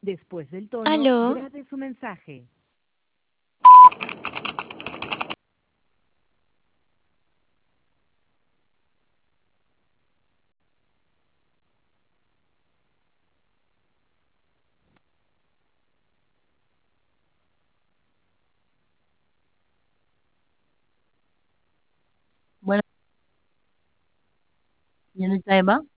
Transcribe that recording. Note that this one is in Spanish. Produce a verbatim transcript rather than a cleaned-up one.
Después del tono, Aló, grabe su mensaje. Bueno, señorita Emma,